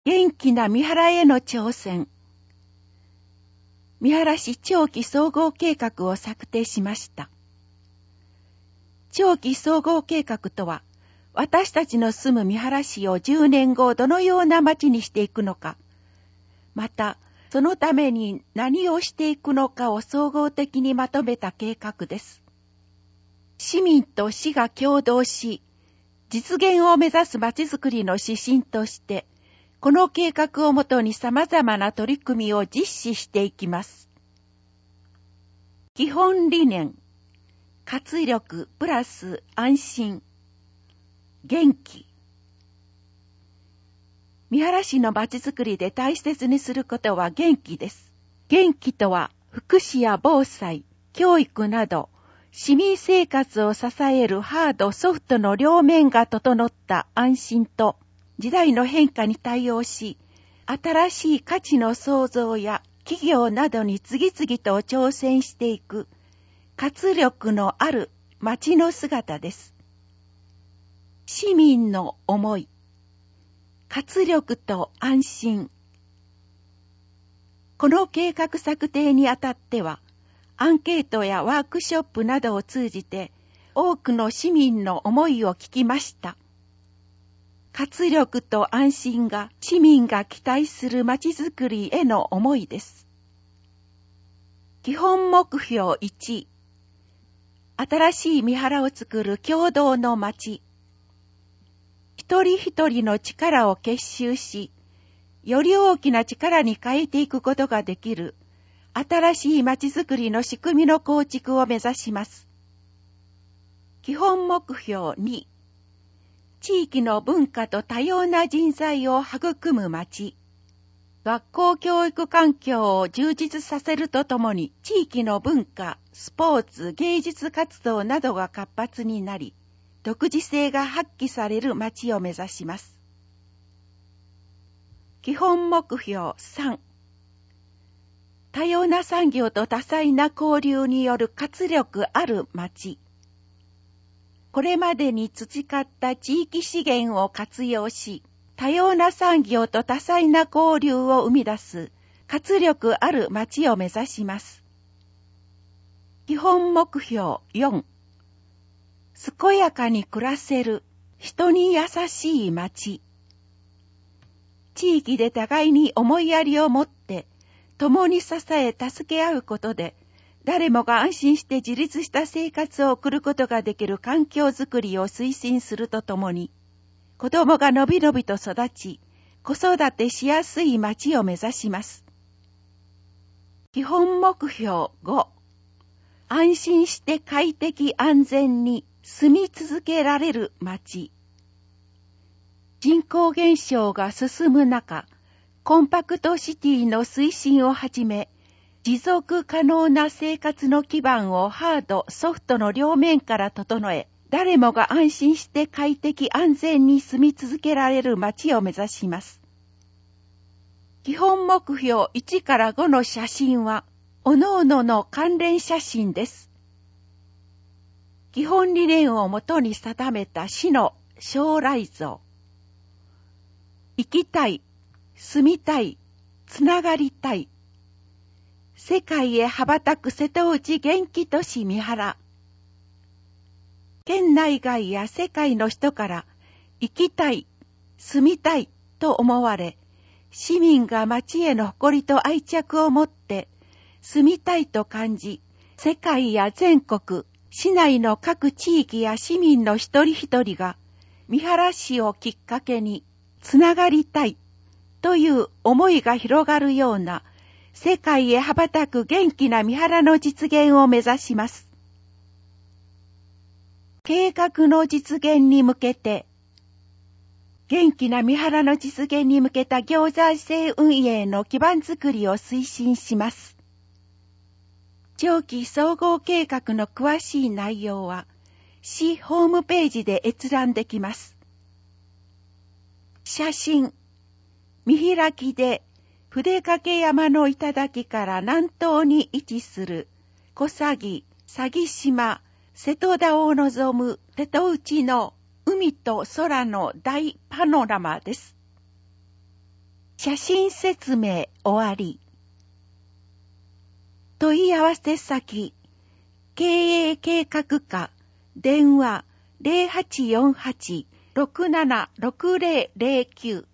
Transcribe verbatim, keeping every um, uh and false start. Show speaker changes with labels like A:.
A: 元気な三原への挑戦。三原市長期総合計画を策定しました。長期総合計画とは、私たちの住む三原市をじゅうねんごどのような町にしていくのか、またそのために何をしていくのかを総合的にまとめた計画です。市民と市が協働し、実現を目指す町づくりの指針として、この計画をもとに様々な取り組みを実施していきます。基本理念、活力プラス安心、元気。三原市の町づくりで大切にすることは元気です。元気とは福祉や防災、教育など、市民生活を支えるハード・ソフトの両面が整った安心と、時代の変化に対応し、新しい価値の創造や企業などに次々と挑戦していく活力のある町の姿です。市民の思い、活力と安心。この計画策定にあたっては、アンケートやワークショップなどを通じて多くの市民の思いを聞きました。活力と安心が市民が期待するまちづくりへの思いです。基本目標いち、新しい三原を作る共同のまち。一人一人の力を結集し、より大きな力に変えていくことができる新しいまちづくりの仕組みの構築を目指します。基本目標に、地域の文化と多様な人材を育む町。学校教育環境を充実させるとともに、地域の文化、スポーツ、芸術活動などが活発になり、独自性が発揮される町を目指します。基本目標さん、多様な産業と多彩な交流による活力ある町。これまでに培った地域資源を活用し、多様な産業と多彩な交流を生み出す活力ある町を目指します。基本目標よん、健やかに暮らせる人に優しい町。地域で互いに思いやりを持って共に支え助け合うことで、誰もが安心して自立した生活を送ることができる環境づくりを推進するとともに、子どもがのびのびと育ち、子育てしやすい町を目指します。基本目標ご、安心して快適安全に住み続けられる町。人口減少が進む中、コンパクトシティの推進をはじめ、持続可能な生活の基盤をハード、ソフトの両面から整え、誰もが安心して快適安全に住み続けられる街を目指します。基本目標いちからごの写真は、各々の関連写真です。基本理念をもとに定めた市の将来像。生きたい、住みたい、つながりたい。世界へ羽ばたく瀬戸内元気都市三原。県内外や世界の人から生きたい、住みたいと思われ、市民が町への誇りと愛着を持って住みたいと感じ、世界や全国、市内の各地域や市民の一人一人が三原市をきっかけにつながりたいという思いが広がるような世界へ羽ばたく元気な三原の実現を目指します。計画の実現に向けて、元気な三原の実現に向けた行財政運営の基盤づくりを推進します。長期総合計画の詳しい内容は、市ホームページで閲覧できます。写真、見開きで、筆掛山の頂から南東に位置する小佐木、佐木島、瀬戸田を望む瀬戸内の海と空の大パノラマです。 写真説明終わり。問い合わせ先、経営計画課、電話 ゼロはちよんはち ろくななろくゼロゼロきゅう